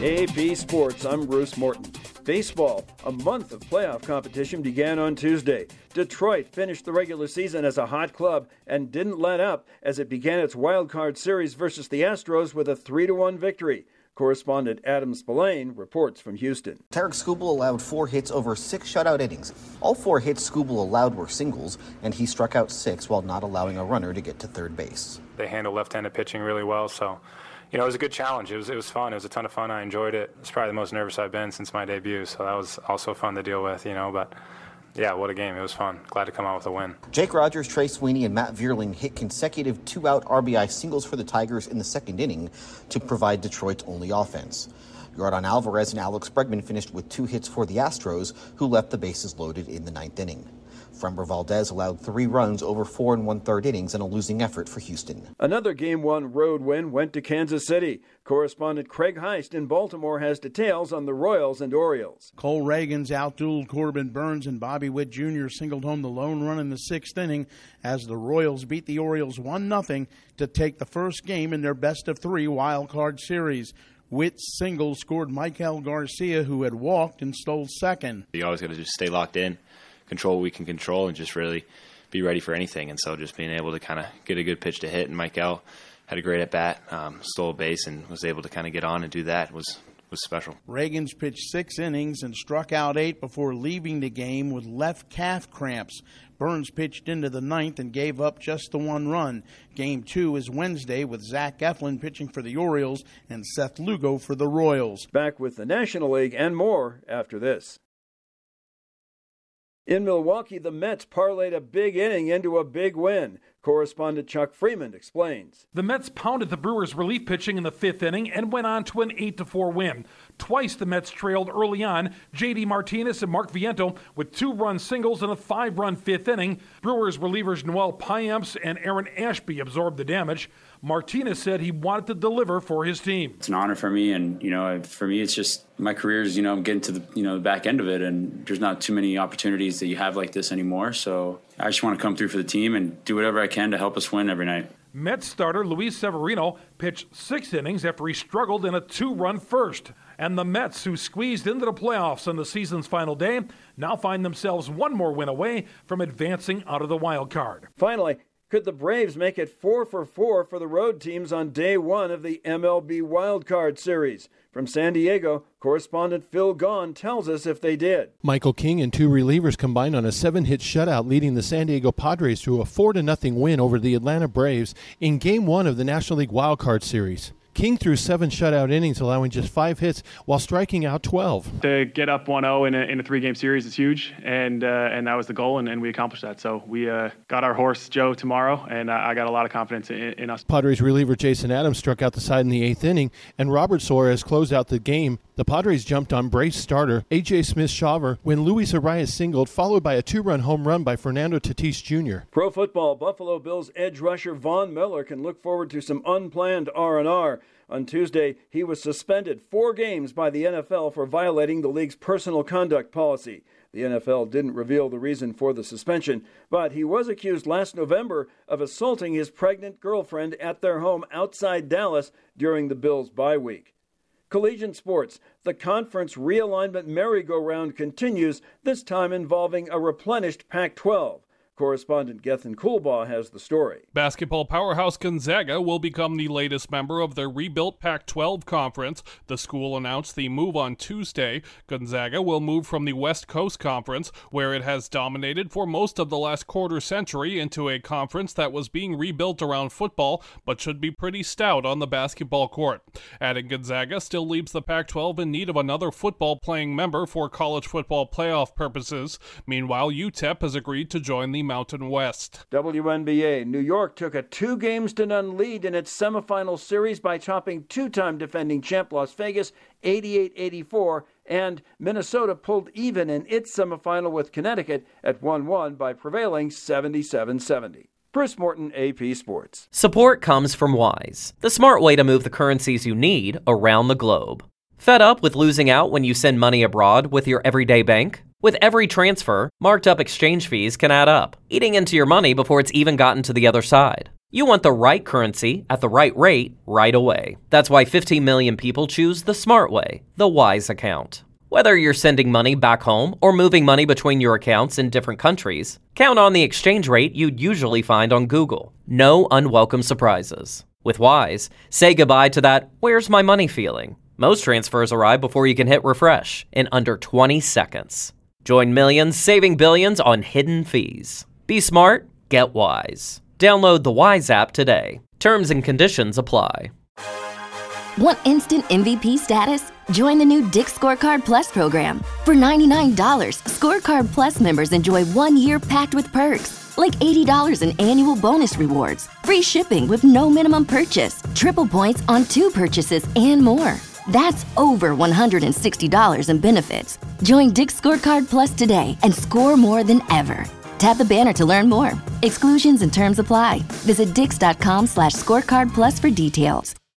AP Sports, I'm Bruce Morton. Baseball, a month of playoff competition began on Tuesday. Detroit finished the regular season as a hot club and didn't let up as it began its wild card series versus the Astros with a 3-1 victory. Correspondent Adam Spillane reports from Houston. Tarik Skubal allowed 4 hits over 6 shutout innings. All 4 hits Skubal allowed were singles, and he struck out 6 while not allowing a runner to get to third base. They handle left-handed pitching really well, so it was a good challenge. It was fun. It was a ton of fun. I enjoyed it. It's probably the most nervous I've been since my debut, so that was also fun to deal with, but yeah, what a game. It was fun. Glad to come out with a win. Jake Rogers, Trey Sweeney, and Matt Vierling hit consecutive 2-out RBI singles for the Tigers in the second inning to provide Detroit's only offense. Yordan Alvarez and Alex Bregman finished with 2 hits for the Astros, who left the bases loaded in the ninth inning. Framber Valdez allowed 3 runs over 4 1/3 innings in a losing effort for Houston. Another Game 1 road win went to Kansas City. Correspondent Craig Heist in Baltimore has details on the Royals and Orioles. Cole Reagans outdueled Corbin Burns, and Bobby Witt Jr. singled home the lone run in the 6th inning as the Royals beat the Orioles 1-0 to take the first game in their best-of-3 wild card series. Witt's single scored Michael Garcia, who had walked and stole second. You always got to just stay locked in, control what we can control, and just really be ready for anything. And so just being able to kind of get a good pitch to hit, and Michael had a great at-bat, stole a base, and was able to kind of get on and do that was special. Reagans pitched 6 innings and struck out 8 before leaving the game with left calf cramps. Burns pitched into the 9th and gave up just the 1 run. Game 2 is Wednesday with Zach Eflin pitching for the Orioles and Seth Lugo for the Royals. Back with the National League and more after this. In Milwaukee, the Mets parlayed a big inning into a big win. Correspondent Chuck Freeman explains. The Mets pounded the Brewers' relief pitching in the 5th inning and went on to an 8-4 win. Twice the Mets trailed early on, J.D. Martinez and Mark Viento with 2-run singles in a 5-run 5th inning. Brewers relievers Noel Payamps and Aaron Ashby absorbed the damage. Martinez said he wanted to deliver for his team. It's an honor for me, and for me it's just my career is I'm getting to the back end of it, and there's not too many opportunities that you have like this anymore. So I just want to come through for the team and do whatever I can to help us win every night. Mets starter Luis Severino pitched 6 innings after he struggled in a 2-run first. And the Mets, who squeezed into the playoffs on the season's final day, now find themselves 1 more win away from advancing out of the wild card. Finally, could the Braves make it 4-for-4 for the road teams on day 1 of the MLB Wild Card Series? From San Diego, correspondent Phil Gaughan tells us if they did. Michael King and 2 relievers combined on a 7-hit shutout, leading the San Diego Padres to a 4-0 win over the Atlanta Braves in Game 1 of the National League Wild Card Series. King threw 7 shutout innings, allowing just 5 hits while striking out 12. To get up 1-0 in a 3-game series is huge, and that was the goal, and we accomplished that. So we got our horse, Joe, tomorrow, and I got a lot of confidence in us. Padres reliever Jason Adams struck out the side in the 8th inning, and Robert Suarez closed out the game. The Padres jumped on Braves starter A.J. Smith-Shawver when Luis Arias singled, followed by a 2-run home run by Fernando Tatis Jr. Pro football, Buffalo Bills edge rusher Von Miller can look forward to some unplanned R&R. On Tuesday, he was suspended 4 games by the NFL for violating the league's personal conduct policy. The NFL didn't reveal the reason for the suspension, but he was accused last November of assaulting his pregnant girlfriend at their home outside Dallas during the Bills' bye week. Collegiate sports, the conference realignment merry-go-round continues, this time involving a replenished Pac-12. Correspondent Gethin Coolbaugh has the story. Basketball powerhouse Gonzaga will become the latest member of their rebuilt Pac-12 conference. The school announced the move on Tuesday. Gonzaga will move from the West Coast Conference, where it has dominated for most of the last quarter century, into a conference that was being rebuilt around football, but should be pretty stout on the basketball court. Adding Gonzaga still leaves the Pac-12 in need of another football-playing member for college football playoff purposes. Meanwhile, UTEP has agreed to join the Mountain West. WNBA, New York took a 2-0 lead in its semifinal series by topping 2-time defending champ Las Vegas 88-84, and Minnesota pulled even in its semifinal with Connecticut at 1-1 by prevailing 77-70. Bruce Morton, AP Sports. Support comes from Wise, the smart way to move the currencies you need around the globe. Fed up with losing out when you send money abroad with your everyday bank? With every transfer, marked up exchange fees can add up, eating into your money before it's even gotten to the other side. You want the right currency at the right rate right away. That's why 15 million people choose the smart way, the Wise account. Whether you're sending money back home or moving money between your accounts in different countries, count on the exchange rate you'd usually find on Google. No unwelcome surprises. With Wise, say goodbye to that "where's my money" feeling. Most transfers arrive before you can hit refresh in under 20 seconds. Join millions saving billions on hidden fees. Be smart, get Wise. Download the Wise app today. Terms and conditions apply. Want instant MVP status? Join the new Dick's Scorecard Plus program. For $99, Scorecard Plus members enjoy 1 year packed with perks, like $80 in annual bonus rewards, free shipping with no minimum purchase, triple points on 2 purchases, and more. That's over $160 in benefits. Join Dick's Scorecard Plus today and score more than ever. Tap the banner to learn more. Exclusions and terms apply. Visit dix.com/scorecard plus for details.